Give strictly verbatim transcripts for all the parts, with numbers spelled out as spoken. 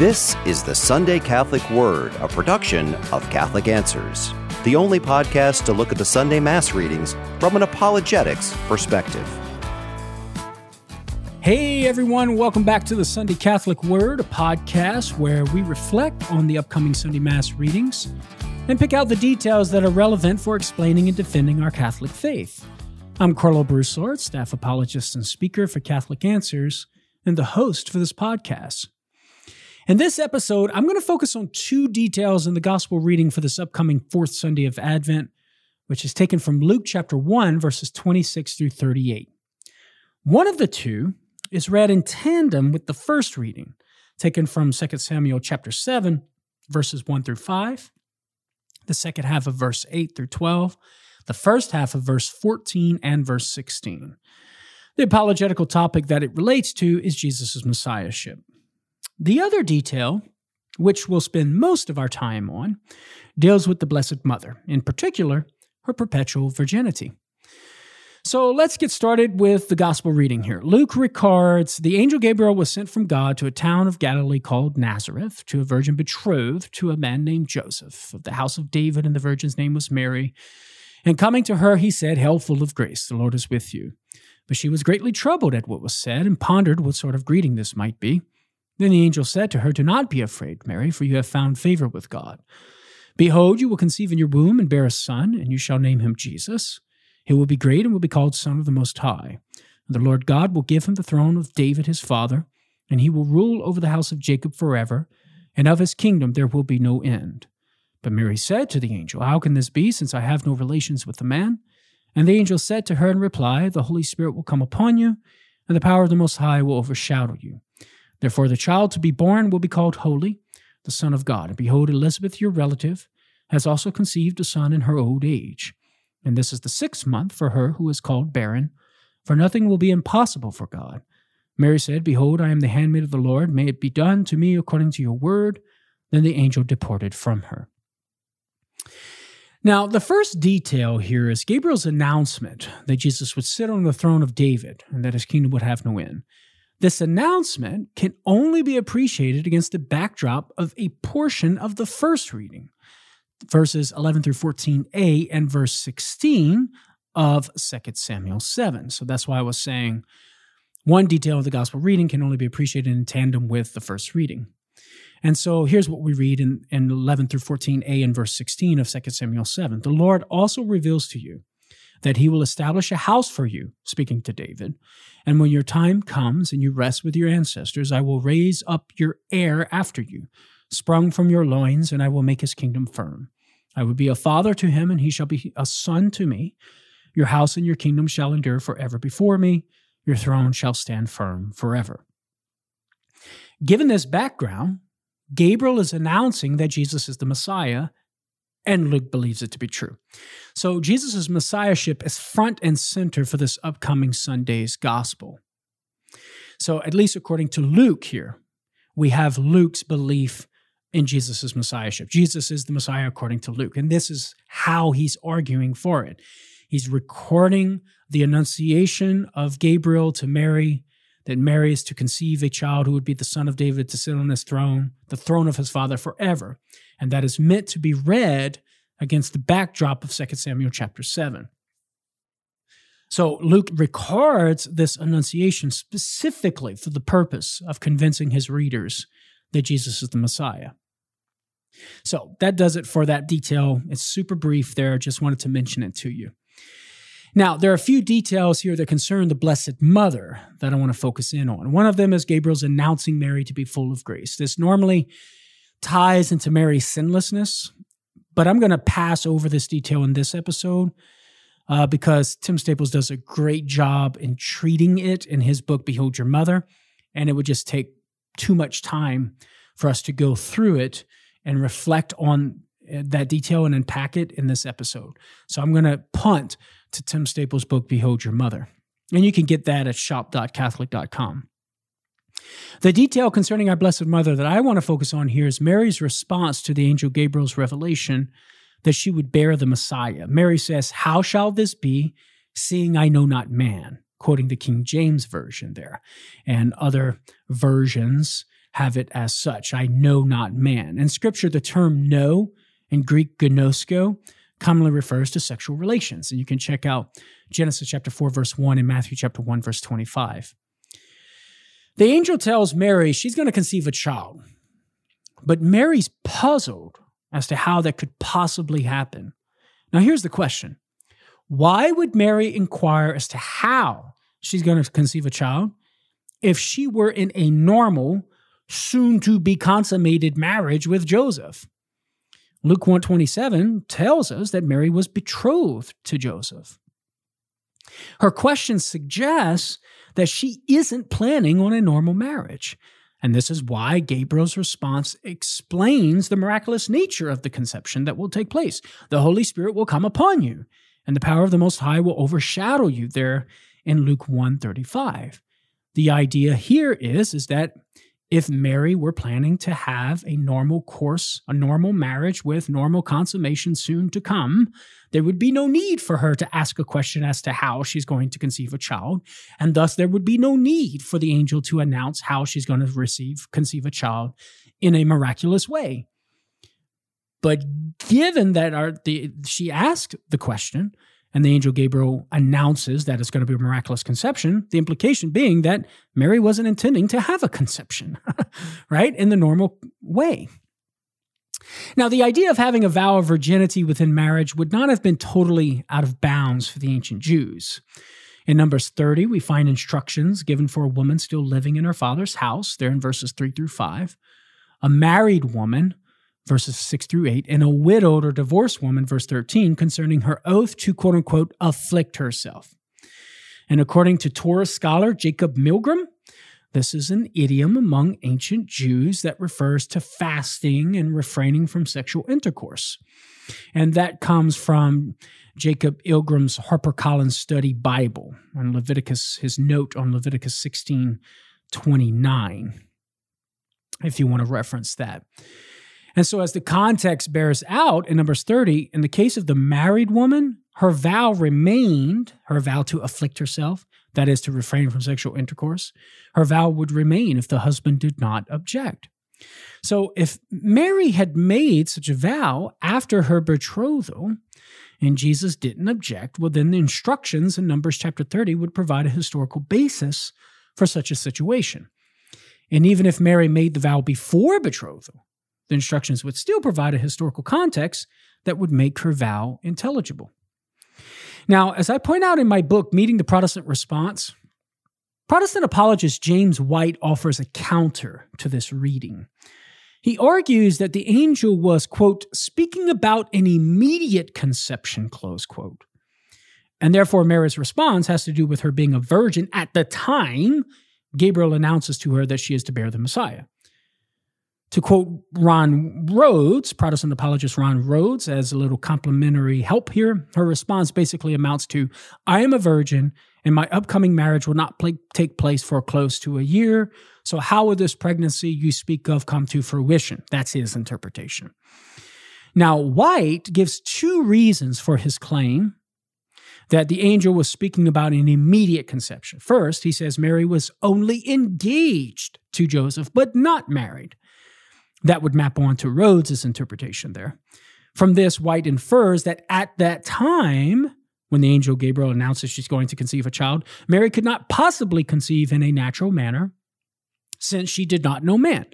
This is the Sunday Catholic Word, a production of Catholic Answers, the only podcast to look at the Sunday Mass readings from an apologetics perspective. Hey everyone, welcome back to the Sunday Catholic Word, a podcast where we reflect on the upcoming Sunday Mass readings and pick out the details that are relevant for explaining and defending our Catholic faith. I'm Carlo Broussard, staff apologist and speaker for Catholic Answers, and the host for this podcast. In this episode, I'm going to focus on two details in the gospel reading for this upcoming fourth Sunday of Advent, which is taken from Luke chapter one, verses twenty-six through thirty-eight. One of the two is read in tandem with the first reading, taken from Second Samuel chapter seven, verses one through five, the second half of verse eight through twelve, the first half of verse fourteen, and verse sixteen. The apologetical topic that it relates to is Jesus' messiahship. The other detail, which we'll spend most of our time on, deals with the Blessed Mother, in particular, her perpetual virginity. So let's get started with the gospel reading here. Luke records, the angel Gabriel was sent from God to a town of Galilee called Nazareth, to a virgin betrothed to a man named Joseph, of the house of David, and the virgin's name was Mary. And coming to her, he said, "Hail, full of grace, the Lord is with you." But she was greatly troubled at what was said, and pondered what sort of greeting this might be. Then the angel said to her, "Do not be afraid, Mary, for you have found favor with God. Behold, you will conceive in your womb and bear a son, and you shall name him Jesus. He will be great and will be called Son of the Most High. And the Lord God will give him the throne of David his father, and he will rule over the house of Jacob forever, and of his kingdom there will be no end." But Mary said to the angel, "How can this be, since I have no relations with the man?" And the angel said to her in reply, "The Holy Spirit will come upon you, and the power of the Most High will overshadow you. Therefore the child to be born will be called Holy, the Son of God. And behold, Elizabeth, your relative, has also conceived a son in her old age. And this is the sixth month for her who is called barren, for nothing will be impossible for God." Mary said, "Behold, I am the handmaid of the Lord. May it be done to me according to your word." Then the angel departed from her. Now, the first detail here is Gabriel's announcement that Jesus would sit on the throne of David and that his kingdom would have no end. This announcement can only be appreciated against the backdrop of a portion of the first reading, verses eleven through fourteen a and verse sixteen of Second Samuel seven. So that's why I was saying one detail of the gospel reading can only be appreciated in tandem with the first reading. And so here's what we read in, in eleven through fourteen a and verse sixteen of Second Samuel seven. "The Lord also reveals to you that he will establish a house for you," speaking to David, "and when your time comes and you rest with your ancestors, I will raise up your heir after you, sprung from your loins, and I will make his kingdom firm. I will be a father to him, and he shall be a son to me. Your house and your kingdom shall endure forever before me. Your throne shall stand firm forever." Given this background, Gabriel is announcing that Jesus is the Messiah, and Luke believes it to be true. So Jesus' messiahship is front and center for this upcoming Sunday's gospel. So at least according to Luke here, we have Luke's belief in Jesus' messiahship. Jesus is the Messiah according to Luke, and this is how he's arguing for it. He's recording the annunciation of Gabriel to Mary, that Mary is to conceive a child who would be the son of David, to sit on his throne, the throne of his father forever. And that is meant to be read against the backdrop of Second Samuel chapter seven. So Luke records this annunciation specifically for the purpose of convincing his readers that Jesus is the Messiah. So that does it for that detail. It's super brief there. Just wanted to mention it to you. Now, there are a few details here that concern the Blessed Mother that I want to focus in on. One of them is Gabriel's announcing Mary to be full of grace. This normally ties into Mary's sinlessness, but I'm going to pass over this detail in this episode uh, because Tim Staples does a great job in treating it in his book, Behold Your Mother, and it would just take too much time for us to go through it and reflect on that detail and unpack it in this episode. So I'm going to punt to Tim Staples' book, Behold Your Mother. And you can get that at shop dot catholic dot com. The detail concerning our Blessed Mother that I want to focus on here is Mary's response to the angel Gabriel's revelation that she would bear the Messiah. Mary says, "How shall this be, seeing I know not man?" Quoting the King James Version there. And other versions have it as such. I know not man. In Scripture, the term know, in Greek gnosko, commonly refers to sexual relations. And you can check out Genesis chapter four, verse one, and Matthew chapter one, verse twenty-five. The angel tells Mary she's going to conceive a child, but Mary's puzzled as to how that could possibly happen. Now, here's the question. Why would Mary inquire as to how she's going to conceive a child if she were in a normal, soon-to-be consummated marriage with Joseph? Luke one twenty-seven tells us that Mary was betrothed to Joseph. Her question suggests that she isn't planning on a normal marriage. And this is why Gabriel's response explains the miraculous nature of the conception that will take place. The Holy Spirit will come upon you, and the power of the Most High will overshadow you, there in Luke one thirty-five. The idea here is, is that if Mary were planning to have a normal course, a normal marriage with normal consummation soon to come, there would be no need for her to ask a question as to how she's going to conceive a child, and thus there would be no need for the angel to announce how she's going to receive, conceive a child in a miraculous way. But given that our, the, she asked the question, and the angel Gabriel announces that it's going to be a miraculous conception, the implication being that Mary wasn't intending to have a conception, right, in the normal way. Now, the idea of having a vow of virginity within marriage would not have been totally out of bounds for the ancient Jews. In Numbers thirty, we find instructions given for a woman still living in her father's house, there in verses three through five, a married woman, verses six through eight, and a widowed or divorced woman, verse thirteen, concerning her oath to, quote unquote, afflict herself. And according to Torah scholar Jacob Milgram, this is an idiom among ancient Jews that refers to fasting and refraining from sexual intercourse. And that comes from Jacob Milgram's HarperCollins Study Bible and Leviticus, his note on Leviticus sixteen twenty-nine, if you want to reference that. And so as the context bears out in Numbers thirty, in the case of the married woman, her vow remained, her vow to afflict herself, that is to refrain from sexual intercourse. Her vow would remain if the husband did not object. So if Mary had made such a vow after her betrothal and Jesus didn't object, well, then the instructions in Numbers chapter thirty would provide a historical basis for such a situation. And even if Mary made the vow before betrothal, the instructions would still provide a historical context that would make her vow intelligible. Now, as I point out in my book, Meeting the Protestant Response, Protestant apologist James White offers a counter to this reading. He argues that the angel was, quote, speaking about an immediate conception, close quote. And therefore, Mary's response has to do with her being a virgin at the time Gabriel announces to her that she is to bear the Messiah. To quote Ron Rhodes, Protestant apologist Ron Rhodes, as a little complimentary help here, her response basically amounts to, I am a virgin, and my upcoming marriage will not play, take place for close to a year, so how will this pregnancy you speak of come to fruition? That's his interpretation. Now, White gives two reasons for his claim that the angel was speaking about an immediate conception. First, he says Mary was only engaged to Joseph, but not married. That would map onto Rhodes' interpretation there. From this, White infers that at that time, when the angel Gabriel announces she's going to conceive a child, Mary could not possibly conceive in a natural manner, since she did not know man.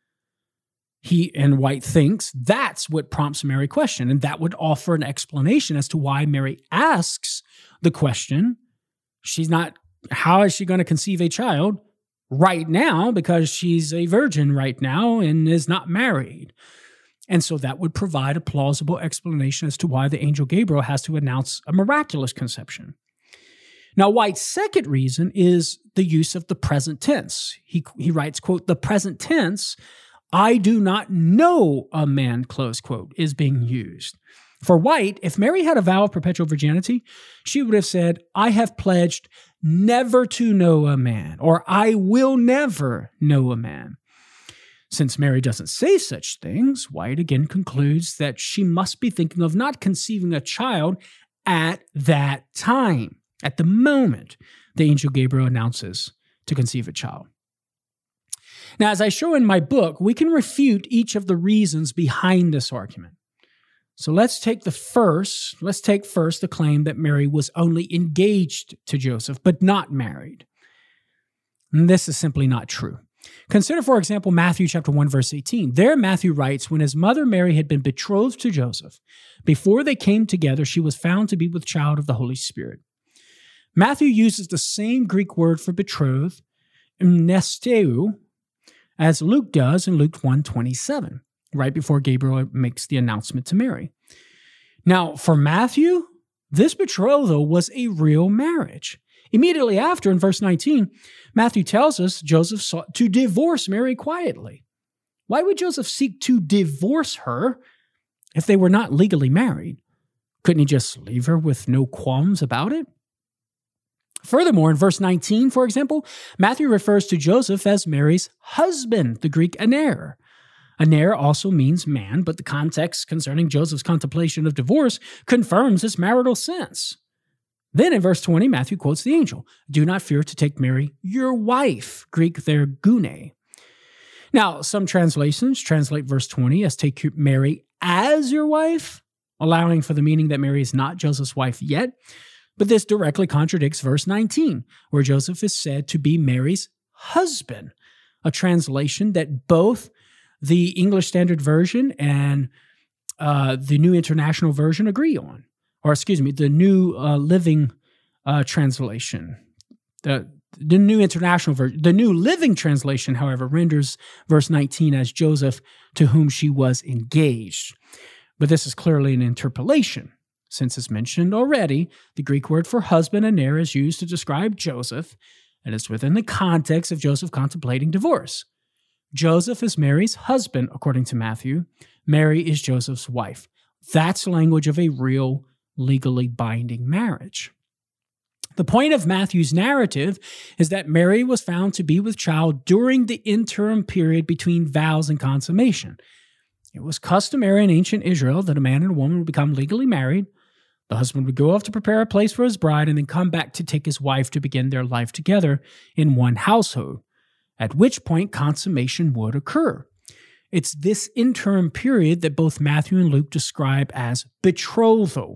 He and White thinks that's what prompts Mary's question, and that would offer an explanation as to why Mary asks the question. She's not, how is she going to conceive a child right now, because she's a virgin right now and is not married. And so that would provide a plausible explanation as to why the angel Gabriel has to announce a miraculous conception. Now, White's second reason is the use of the present tense. He, he writes, quote, the present tense, I do not know a man, close quote, is being used. For White, if Mary had a vow of perpetual virginity, she would have said, I have pledged never to know a man, or I will never know a man. Since Mary doesn't say such things, White again concludes that she must be thinking of not conceiving a child at that time, at the moment the angel Gabriel announces to conceive a child. Now, as I show in my book, we can refute each of the reasons behind this argument. So let's take the first, let's take first the claim that Mary was only engaged to Joseph, but not married. And this is simply not true. Consider, for example, Matthew chapter one, verse eighteen. There, Matthew writes, when his mother Mary had been betrothed to Joseph, before they came together, she was found to be with child of the Holy Spirit. Matthew uses the same Greek word for betrothed, mnesteu, as Luke does in Luke one twenty-seven, right before Gabriel makes the announcement to Mary. Now, for Matthew, this betrothal was a real marriage. Immediately after, in verse nineteen, Matthew tells us Joseph sought to divorce Mary quietly. Why would Joseph seek to divorce her if they were not legally married? Couldn't he just leave her with no qualms about it? Furthermore, in verse nineteen, for example, Matthew refers to Joseph as Mary's husband, the Greek aner. Aner also means man, but the context concerning Joseph's contemplation of divorce confirms this marital sense. Then in verse twenty, Matthew quotes the angel, do not fear to take Mary, your wife, Greek there, gune. Now, some translations translate verse twenty as take Mary as your wife, allowing for the meaning that Mary is not Joseph's wife yet. But this directly contradicts verse nineteen, where Joseph is said to be Mary's husband, a translation that both the English Standard Version and uh, the New International Version agree on. Or excuse me, the New uh, Living uh, Translation. The, the New International Version. The New Living Translation, however, renders verse nineteen as Joseph to whom she was engaged. But this is clearly an interpolation. Since as mentioned already, the Greek word for husband, aner, is used to describe Joseph, and it's within the context of Joseph contemplating divorce. Joseph is Mary's husband, according to Matthew. Mary is Joseph's wife. That's language of a real, legally binding marriage. The point of Matthew's narrative is that Mary was found to be with child during the interim period between vows and consummation. It was customary in ancient Israel that a man and a woman would become legally married. The husband would go off to prepare a place for his bride and then come back to take his wife to begin their life together in one household, at which point consummation would occur. It's this interim period that both Matthew and Luke describe as betrothal.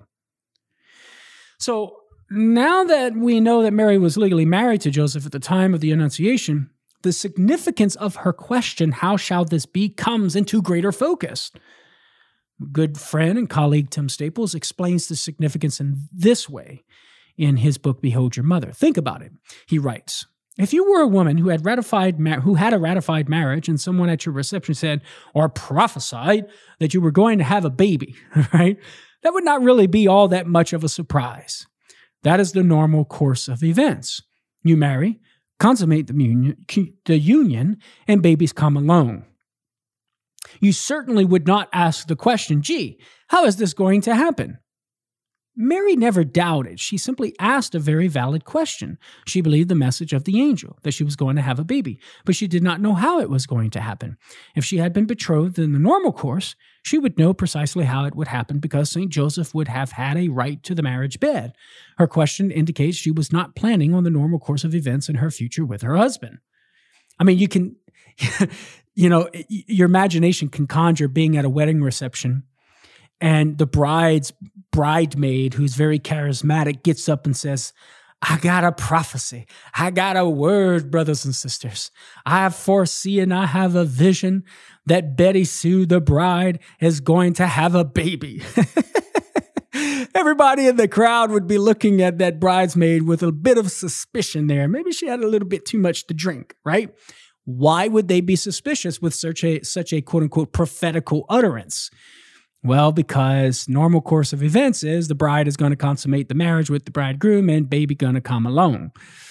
So now that we know that Mary was legally married to Joseph at the time of the Annunciation, the significance of her question, how shall this be, comes into greater focus. Good friend and colleague Tim Staples explains the significance in this way in his book, Behold Your Mother. Think about it. He writes, if you were a woman who had ratified ma- who had a ratified marriage and someone at your reception said or prophesied that you were going to have a baby, right? That would not really be all that much of a surprise. That is the normal course of events. You marry, consummate the union, the union, and babies come along. You certainly would not ask the question, gee, how is this going to happen? Mary never doubted. She simply asked a very valid question. She believed the message of the angel, that she was going to have a baby, but she did not know how it was going to happen. If she had been betrothed in the normal course, she would know precisely how it would happen because Saint Joseph would have had a right to the marriage bed. Her question indicates she was not planning on the normal course of events in her future with her husband. I mean, you can, you know, your imagination can conjure being at a wedding reception and the bride's bridemaid, who's very charismatic, gets up and says, I got a prophecy. I got a word, brothers and sisters. I foresee and I have a vision that Betty Sue, the bride, is going to have a baby. Everybody in the crowd would be looking at that bridesmaid with a bit of suspicion there. Maybe she had a little bit too much to drink, right? Why would they be suspicious with such a, such a quote-unquote prophetical utterance? Well, because normal course of events is the bride is going to consummate the marriage with the bridegroom and baby going to come along.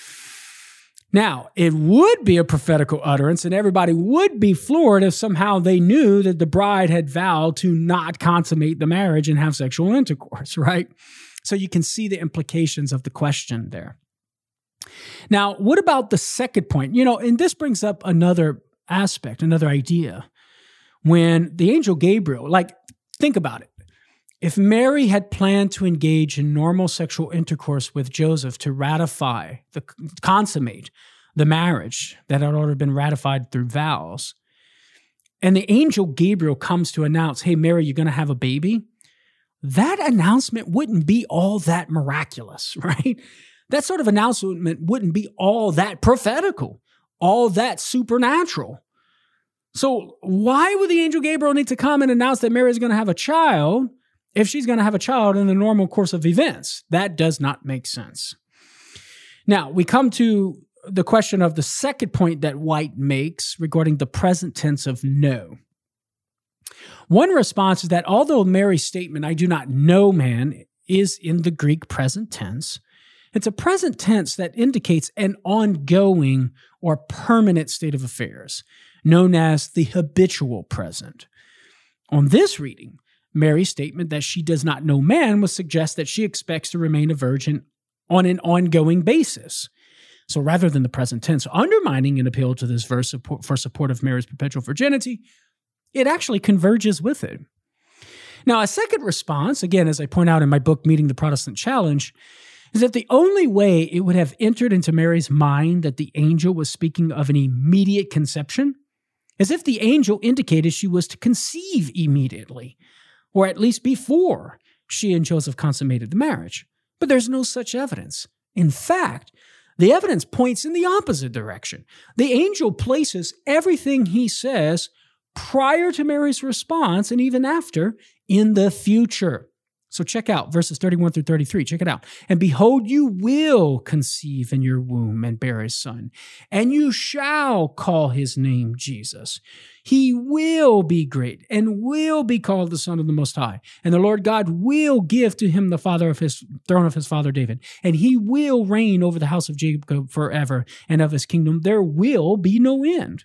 Now, it would be a prophetical utterance and everybody would be floored if somehow they knew that the bride had vowed to not consummate the marriage and have sexual intercourse, right? So you can see the implications of the question there. Now, what about the second point? You know, and this brings up another aspect, another idea. When the angel Gabriel, like, think about it. If Mary had planned to engage in normal sexual intercourse with Joseph to ratify, the consummate the marriage that had already been ratified through vows. And the angel Gabriel comes to announce, hey, Mary, you're going to have a baby. That announcement wouldn't be all that miraculous, right? That sort of announcement wouldn't be all that prophetical, all that supernatural. So why would the angel Gabriel need to come and announce that Mary is going to have a child if she's going to have a child in the normal course of events? That does not make sense. Now, we come to the question of the second point that White makes regarding the present tense of know. One response is that although Mary's statement, I do not know man, is in the Greek present tense, it's a present tense that indicates an ongoing or permanent state of affairs, known as the habitual present. On this reading, Mary's statement that she does not know man would suggest that she expects to remain a virgin on an ongoing basis. So rather than the present tense undermining an appeal to this verse for support of Mary's perpetual virginity, it actually converges with it. Now, a second response, again, as I point out in my book, Meeting the Protestant Challenge, is that the only way it would have entered into Mary's mind that the angel was speaking of an immediate conception is if the angel indicated she was to conceive immediately, or at least before she and Joseph consummated the marriage. But there's no such evidence. In fact, the evidence points in the opposite direction. The angel places everything he says prior to Mary's response and even after in the future. So check out verses thirty-one through thirty-three. Check it out. And behold, you will conceive in your womb and bear a son, and you shall call his name Jesus. He will be great and will be called the Son of the Most High. And the Lord God will give to him the father of his throne of his father David, and he will reign over the house of Jacob forever, and of his kingdom there will be no end.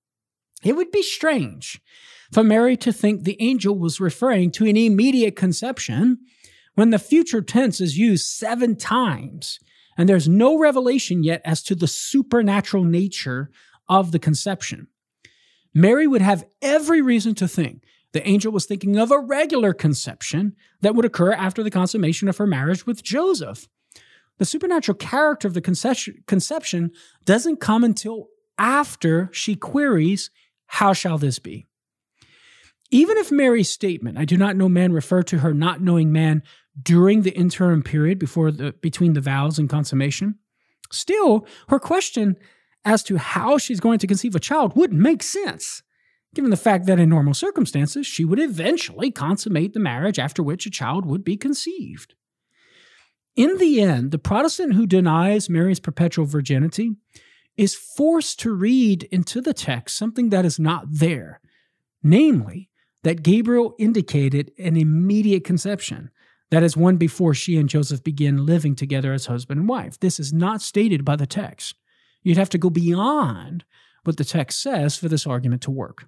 It would be strange for Mary to think the angel was referring to an immediate conception when the future tense is used seven times, and there's no revelation yet as to the supernatural nature of the conception. Mary would have every reason to think the angel was thinking of a regular conception that would occur after the consummation of her marriage with Joseph. The supernatural character of the conception doesn't come until after she queries, how shall this be? Even if Mary's statement, I do not know man, referred to her not knowing man during the interim period before the, between the vows and consummation, still, her question as to how she's going to conceive a child wouldn't make sense, given the fact that in normal circumstances, she would eventually consummate the marriage after which a child would be conceived. In the end, the Protestant who denies Mary's perpetual virginity is forced to read into the text something that is not there, namely, that Gabriel indicated an immediate conception, that is, one before she and Joseph begin living together as husband and wife. This is not stated by the text. You'd have to go beyond what the text says for this argument to work.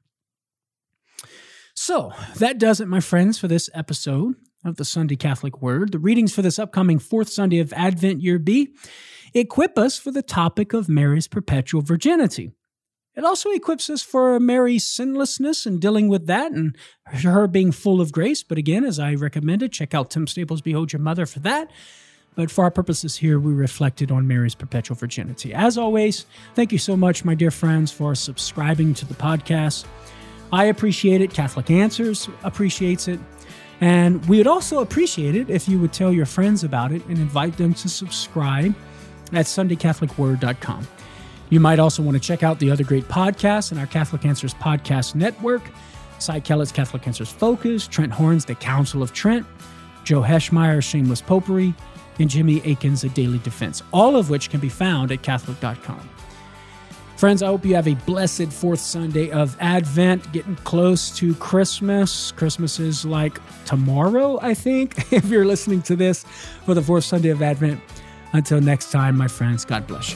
So, that does it, my friends, for this episode of the Sunday Catholic Word. The readings for this upcoming fourth Sunday of Advent, Year B, equip us for the topic of Mary's perpetual virginity. It also equips us for Mary's sinlessness and dealing with that and her being full of grace. But again, as I recommended, check out Tim Staples' Behold Your Mother for that. But for our purposes here, we reflected on Mary's perpetual virginity. As always, thank you so much, my dear friends, for subscribing to the podcast. I appreciate it. Catholic Answers appreciates it. And we would also appreciate it if you would tell your friends about it and invite them to subscribe at sunday catholic word dot com. You might also want to check out the other great podcasts in our Catholic Answers podcast network. Cy Kellett's Catholic Answers Focus, Trent Horn's The Council of Trent, Joe Heschmeyer's Shameless Popery, and Jimmy Akin's A Daily Defense, all of which can be found at catholic dot com. Friends, I hope you have a blessed fourth Sunday of Advent, getting close to Christmas. Christmas is like tomorrow, I think, if you're listening to this for the fourth Sunday of Advent. Until next time, my friends, God bless you.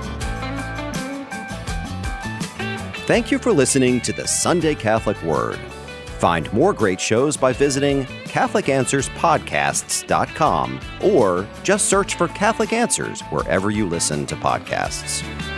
Thank you for listening to the Sunday Catholic Word. Find more great shows by visiting catholic answers podcasts dot com or just search for Catholic Answers wherever you listen to podcasts.